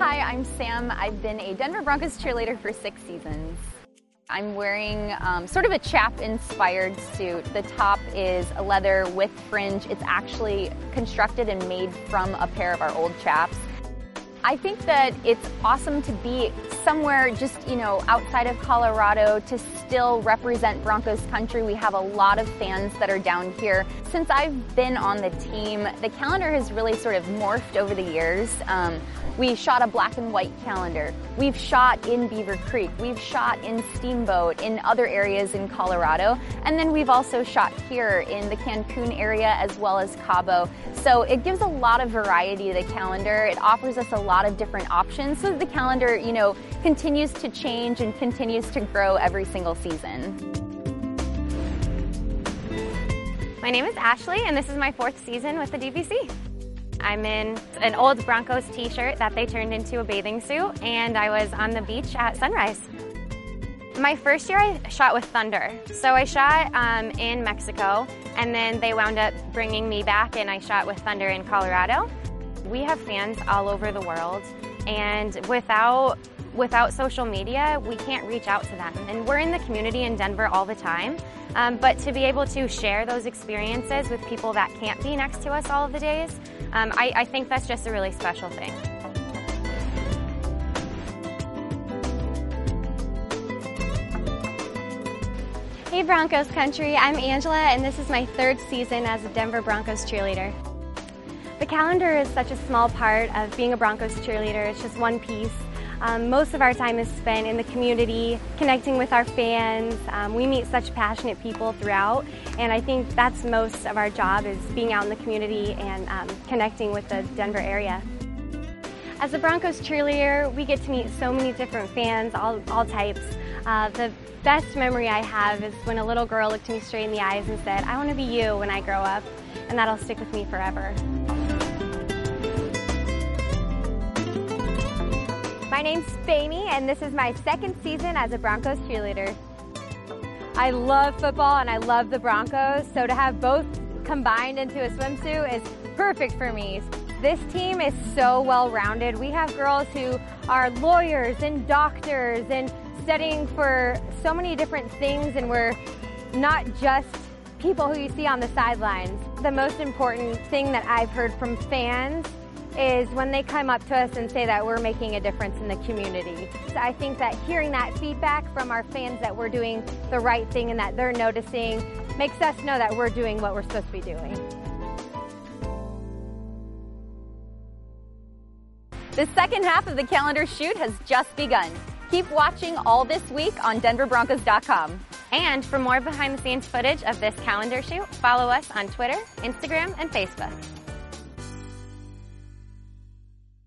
Hi, I'm Sam. I've been a Denver Broncos cheerleader for 6 seasons. I'm wearing sort of a chap-inspired suit. The top is a leather with fringe. It's actually constructed and made from a pair of our old chaps. I think that it's awesome to be somewhere just, outside of Colorado to still represent Broncos country. We have a lot of fans that are down here. Since I've been on the team, the calendar has really sort of morphed over the years. We shot a black and white calendar. We've shot in Beaver Creek. We've shot in Steamboat, in other areas in Colorado. And then we've also shot here in the Cancun area as well as Cabo. So it gives a lot of variety to the calendar. It offers us a lot of different options so that the calendar, continues to change and continues to grow every single season. My name is Ashley, and this is my 4th season with the DBC. I'm in an old Broncos t-shirt that they turned into a bathing suit, and I was on the beach at sunrise. My first year I shot with Thunder. So I shot in Mexico, and then they wound up bringing me back and I shot with Thunder in Colorado. We have fans all over the world, and without social media, we can't reach out to them. And we're in the community in Denver all the time, but to be able to share those experiences with people that can't be next to us all of the days, I think that's just a really special thing. Hey Broncos country, I'm Angela and this is my 3rd season as a Denver Broncos cheerleader. The calendar is such a small part of being a Broncos cheerleader. It's just one piece. Most of our time is spent in the community, connecting with our fans. We meet such passionate people throughout, and I think that's most of our job, is being out in the community and connecting with the Denver area. As a Broncos cheerleader, we get to meet so many different fans, all types. The best memory I have is when a little girl looked me straight in the eyes and said, "I want to be you when I grow up," and that'll stick with me forever. My name's Famey, and this is my 2nd season as a Broncos cheerleader. I love football and I love the Broncos, so to have both combined into a swimsuit is perfect for me. This team is so well-rounded. We have girls who are lawyers and doctors and studying for so many different things, and we're not just people who you see on the sidelines. The most important thing that I've heard from fans is when they come up to us and say that we're making a difference in the community. So I think that hearing that feedback from our fans that we're doing the right thing and that they're noticing makes us know that we're doing what we're supposed to be doing. The second half of the calendar shoot has just begun. Keep watching all this week on DenverBroncos.com. And for more behind-the-scenes footage of this calendar shoot, follow us on Twitter, Instagram, and Facebook.